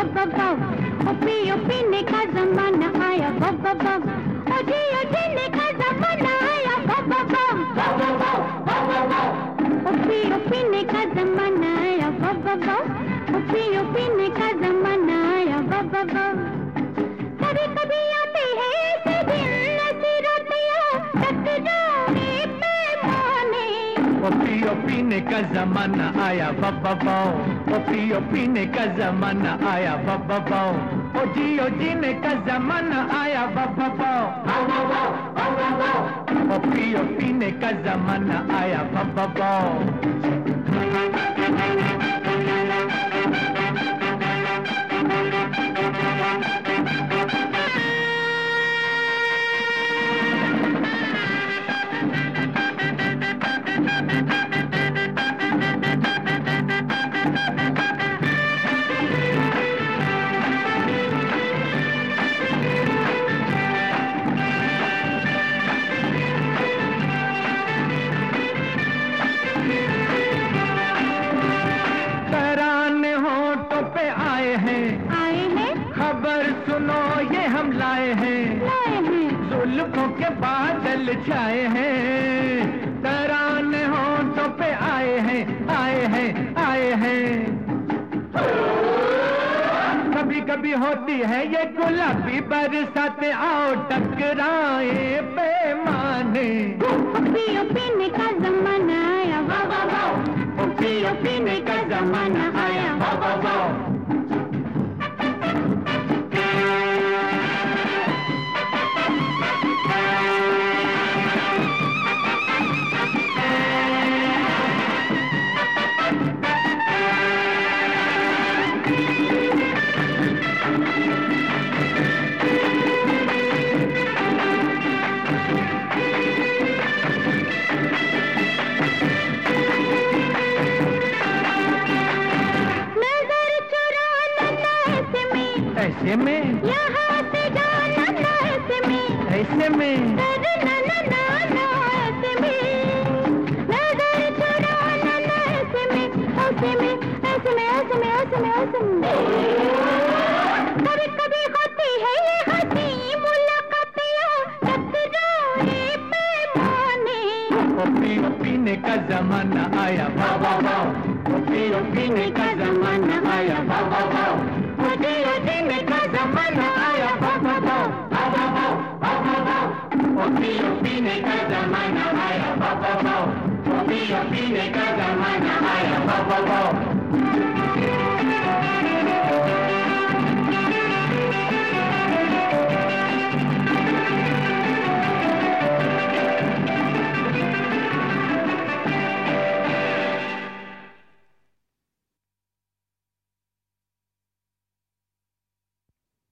बब पियो पीने का जमाना आया बब ओ जियो जीने का जमाना आया बब ओ पियो पीने का जमाना आया बब ओ पियो पीने का जमाना आया बब कभी कभी आते हैं ऐसे दिन ऐसी रातियां टकराने पैमाने ओ पियो पीने का जमाना आया बब ओ पियो पीने का जमाना आया बब ओ जियो जीने का जमाना आया बब ओ पियो पीने का जमाना आया बब खबर सुनो ये हम लाए हैं जुल्फों के बादल छाए हैं तराने होंठों पे आए हैं कभी कभी होती है ये गुलाबी बरसात आओ टकराए पैमाने पियो पीने का जमाना आया पियो पीने का जमाना आया ऐसे में यहाँ से जाना ना ऐसे में ऐसे में ना ऐसे में नजर चुराना ना ऐसे में कभी कभी होती है ये हंसी मुलाकातें टकराए पैमाने पियो पीने का जमाना आया पियो पीने का जमाना आया जियो जीने का जमाना आया पियो पीने का जमाना आया पियो पीने का जमाना आया